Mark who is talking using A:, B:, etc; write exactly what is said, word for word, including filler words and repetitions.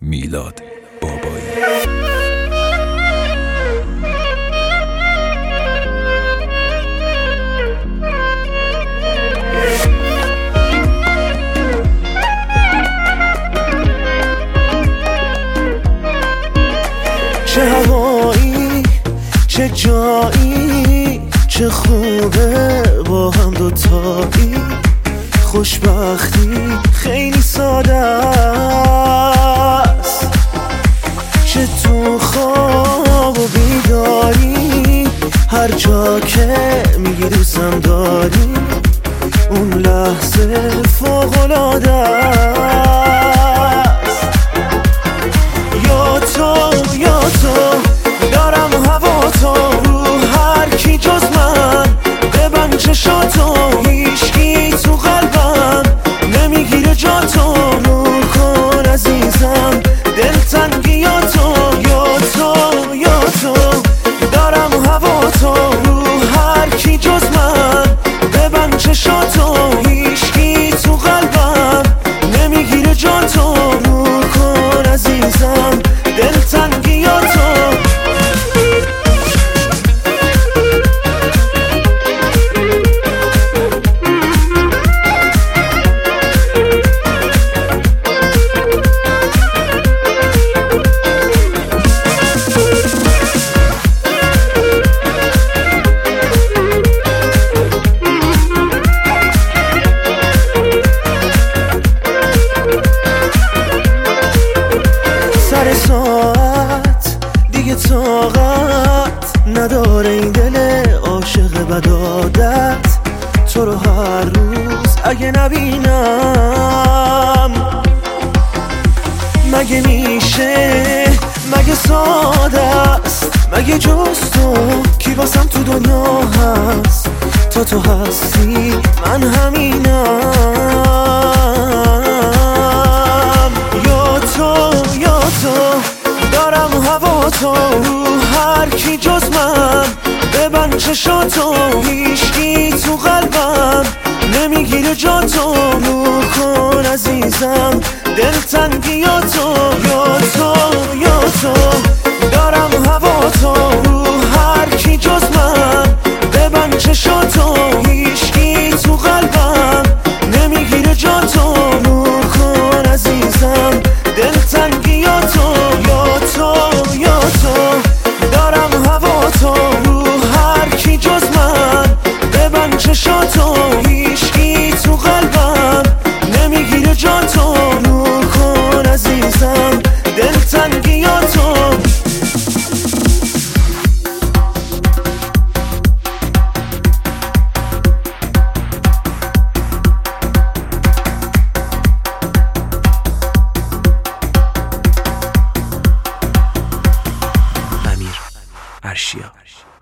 A: میلاد بابایی.
B: چه هوایی چه جایی، چه خوبه با هم دوتایی. خوشبختی خیلی ساده است، چه تو خواب و بیداری، هر جا که میگی دوستم داری، اون لحظه فوق‌العاده است. یا تو یا تو دارم هوا تو، رو هر کی جز من ببند چشاتو، هیچکی تو قلبم نمیگیره جا تو. رو کن عزیزم دلتنگیاتو، یا تو یا تو دارم هوا تو، رو هر کی جز من ببند چشاتو، هیچکی تو قلبم نمیگیره جا تو. رو کن عزیزم دلتنگیاتو. سر ساعت دیگه طاقت نداره این دل عاشق بد عادت، تو رو هر روز اگه نبینم مگه میشه، مگه ساده است، مگه جز تو کی واسم تو دنیا هست. تا تو هستی من همینم. یا تو یا تو دارم هوا تو، رو هر کی جز من ببند چشاتو، هیچکی تو قلبم نمیگیره جا تو. رو کن عزیزم دلتنگیاتو، یا تو یا تو دارم هوا تو، رو هر کی جز من ببند چشاتو، هیچکی تو قلبم نمیگیره جا تو. رو کن عزیزم دلتنگیاتو، یا تو یا تو دارم هوا تو، رو هر کی جز من ببند چشاتو، هیچکی تو قلبم نمیگیره جا تو. رو کن عزیزم دلتنگیاتو.
C: امیر ارشیا.